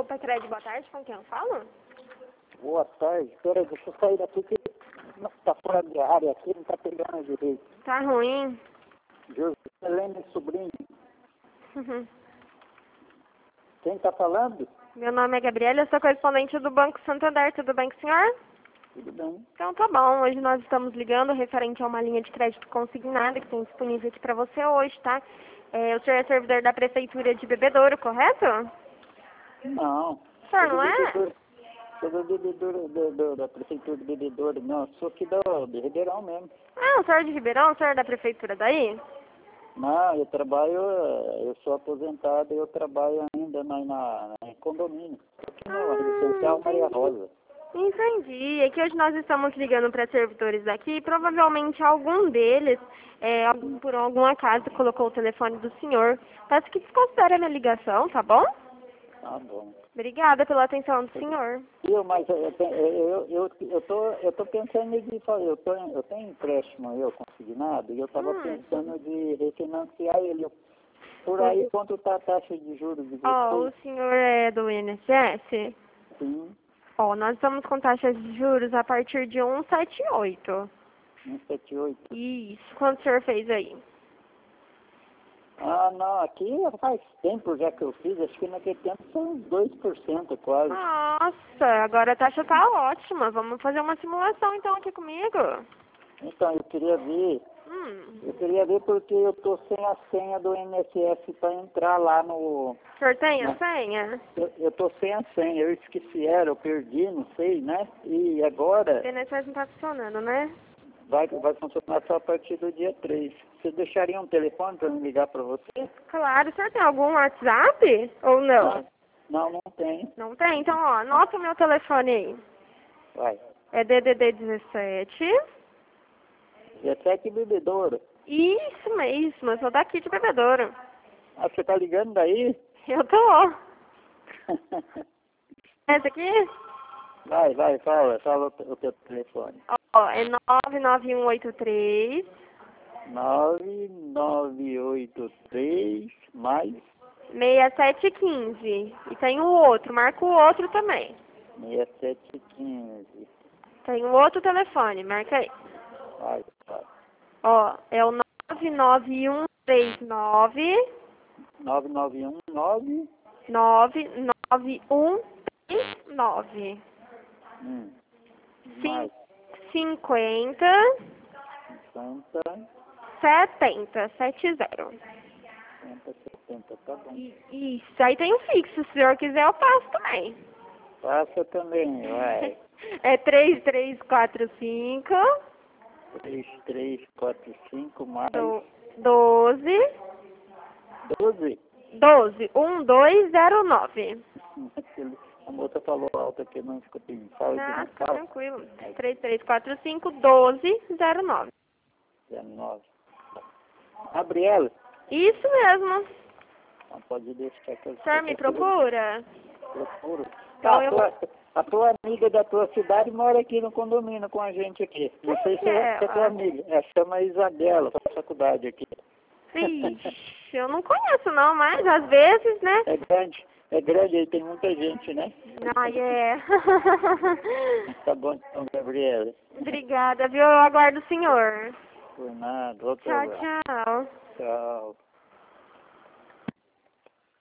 Copa Crédito, boa tarde, com quem eu falo? Boa tarde. Peraí, deixa eu sair daqui que tá fora de área aqui, não tá pegando direito. Tá ruim? Joselene Sobrinho. Quem tá falando? Meu nome é Gabriela, eu sou correspondente do Banco Santander, tudo bem com o senhor? Tudo bem. Então tá bom, hoje nós estamos ligando referente a uma linha de crédito consignada que tem disponível aqui para você hoje, tá? O senhor é servidor da Prefeitura de Bebedouro, correto? Não. O senhor não é? Sou do Bebedouro, da Prefeitura de Bebedouro, não. Sou aqui de Ribeirão mesmo. Ah, o senhor é de Ribeirão, o senhor é da Prefeitura daí? Não, eu sou aposentado e eu trabalho ainda em condomínio. Aqui na Residencial Maria Rosa. Entendi. É que hoje nós estamos ligando para servidores aqui e provavelmente algum deles, por algum acaso, colocou o telefone do senhor. Peço que desconsidere a minha ligação, tá bom? Tá bom. Obrigada pela atenção do senhor. Mas eu tô pensando em fazer, eu tenho empréstimo consignado e eu estava pensando de refinanciar ele. Por aí, quanto está a taxa de juros de vocês? O senhor é do INSS? Sim. Nós estamos com taxas de juros a partir de 1,78. 1,78. Isso. Quanto o senhor fez aí? Ah, não, aqui faz tempo já que eu fiz, acho que naquele tempo foi uns 2% quase. Nossa, agora a taxa tá ótima. Vamos fazer uma simulação então aqui comigo. Então, eu queria ver porque eu tô sem a senha do INSS para entrar lá no... O senhor tem a senha? Eu tô sem a senha, eu esqueci eu perdi, não sei, né? E agora... O INSS não tá funcionando, né? Vai funcionar só a partir do dia 3. Você deixaria um telefone para me ligar para você? Claro. O senhor tem algum WhatsApp ou não? Não tem. Não tem? Então, anota o meu telefone aí. Vai. É DDD 17. 17 Bebedouro. Isso mesmo, eu sou daqui de Bebedouro. Ah, você tá ligando daí? Eu tô. Esse aqui? Vai, fala o teu telefone. É 99183 9983 mais 6715. E tem o outro, marca o outro também. 6715. Tem o outro telefone, marca aí. Vai. É o 99139 9919 99139 mais 50 50 70. 70, tá bom. Isso, aí tem o fixo, se o senhor quiser eu passo também. Passa também, vai. É 3345 3345 mais 12 1209. A moça falou alto aqui, não escutei. Fala de Ah, não fica fala. tranquilo. 3345 1209. 19. Gabriela. Isso mesmo. Não pode deixar que eu... O senhor me procura? Procuro. Então A tua amiga da tua cidade mora aqui no condomínio com a gente aqui. Não sei se é tua amiga. Ela chama Isabela, faz faculdade aqui. Ixi, eu não conheço não, mas às vezes, né? É grande, aí tem muita gente, né? Tá bom então, Gabriela. Obrigada, viu? Eu aguardo o senhor. Por nada. Tchau. Tchau.